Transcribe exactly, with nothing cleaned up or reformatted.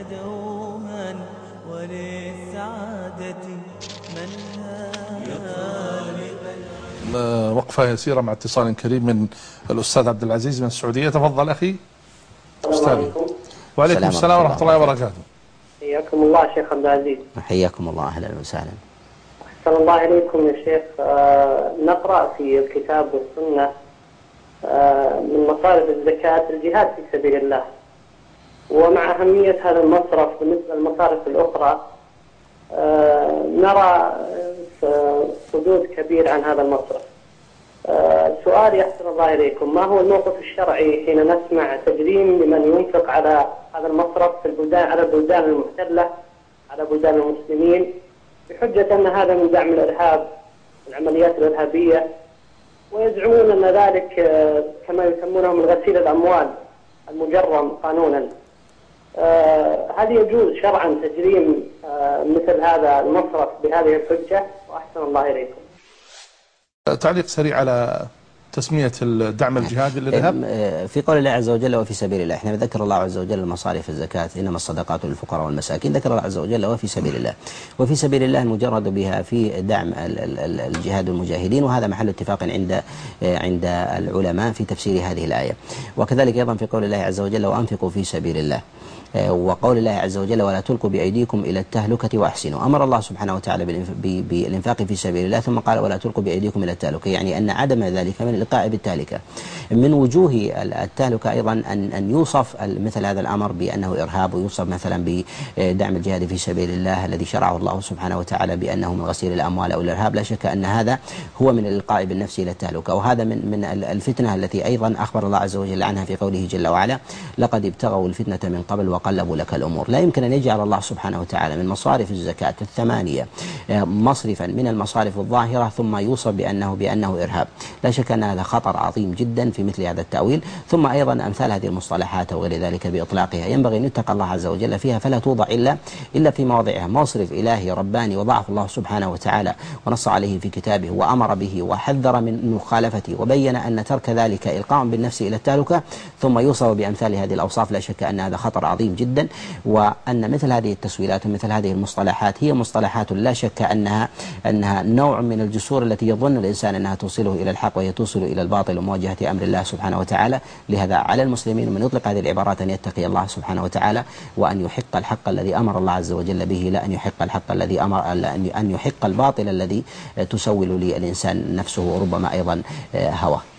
دوما وللسعادة منها. وقفة يسيرة مع اتصال كريم من الأستاذ عبد العزيز من السعودية. تفضل أخي. أستاذي. وعليكم السلام ورحمة الله وبركاته. حياكم الله شيخ عبد العزيز. حياكم الله، أهلا وسهلا. أحسن الله إليكم يا شيخ. آه نقرأ في الكتاب والسنة آه من مصارف الزكاة الجهاد في سبيل الله، ومع أهمية هذا المصرف بالنسبة للمصارف الأخرى آه نرى صدود كبير عن هذا المصرف. آه سؤالي أحسن الله إليكم، ما هو الموقف الشرعي حين نسمع تجريم لمن ينفق على هذا المصرف في البلدان، على البلدان المحتلة، على بلدان المسلمين، بحجة أن هذا من دعم الإرهاب، العمليات الإرهابية، ويزعمون أن ذلك كما يسمونه من غسيل الأموال المجرم قانونا. هل يجوز شرعا تجريم مثل هذا المصرف بهذه الحجة؟ وأحسن الله إليكم. تعليق سريع على تسمية الدعم الجهادي للإرهاب. في قول الله عز وجل وفي سبيل الله، احنا ذكر الله عز وجل المصارف الزكاة، إنما الصدقات للفقراء والمساكين، ذكر الله عز وجل وفي سبيل الله. وفي سبيل الله المجرد بها في دعم الجهاد والمجاهدين، وهذا محل اتفاق عند عند العلماء في تفسير هذه الآية. وكذلك أيضا في قول الله عز وجل وأنفقوا في سبيل الله، وقول الله عز وجل ولا تلقوا بأيديكم إلى التهلكة وأحسنوا. أمر الله سبحانه وتعالى بالإنفاق في سبيل الله، ثم قال ولا تلقوا بأيديكم إلى التهلكة، يعني أن عدم ذلك من الإيقاع بالتهلكة. من وجوه التهلكة أيضا أن أن يوصف مثل هذا الأمر بأنه إرهاب، ويوصف مثلا بدعم الجهاد في سبيل الله الذي شرعه الله سبحانه وتعالى بأنه من غسيل الأموال أو الإرهاب. لا شك أن هذا هو من الإلقاء بالنفس إلى التهلكة، وهذا من من الفتنة التي أيضا أخبر الله عز وجل عنها في قوله جل وعلا لقد ابتغوا الفتنة من قبل وقلبوا لك الأمور. لا يمكن أن يجعل الله سبحانه وتعالى من مصارف الزكاة الثمانية مصرفا من المصارف الظاهرة ثم يوصف بأنه بأنه إرهاب. لا شك أن هذا خطر عظيم جدا في مثل هذا التأويل. ثم أيضا أمثال هذه المصطلحات وغير ذلك بإطلاقها ينبغي أن يتقى الله عز وجل فيها، فلا توضع إلا إلا في مواضعها. مصرف إلهي رباني وضعه الله سبحانه وتعالى ونص عليه في كتابه وأمر به وحذر من مخالفته، وبين أن ترك ذلك إلقاء بالنفس إلى التهلكة، ثم يوصف بأمثال هذه الأوصاف. لا شك أن هذا خطر عظيم جدا، وأن مثل هذه التسويلات ومثل هذه المصطلحات هي مصطلحات لا شك أنها أنها نوع من الجسور التي يظن الإنسان أنها توصله إلى الحق وهي توصل إلى الباطل ومواجهة أمر الله سبحانه وتعالى. لهذا على المسلمين من يطلق هذه العبارات أن يتقي الله سبحانه وتعالى، وأن يحق الحق الذي أمر الله عز وجل به، لا أن يحق الحق الذي أمر أن يحق الباطل الذي تسول للإنسان نفسه وربما أيضا هواه.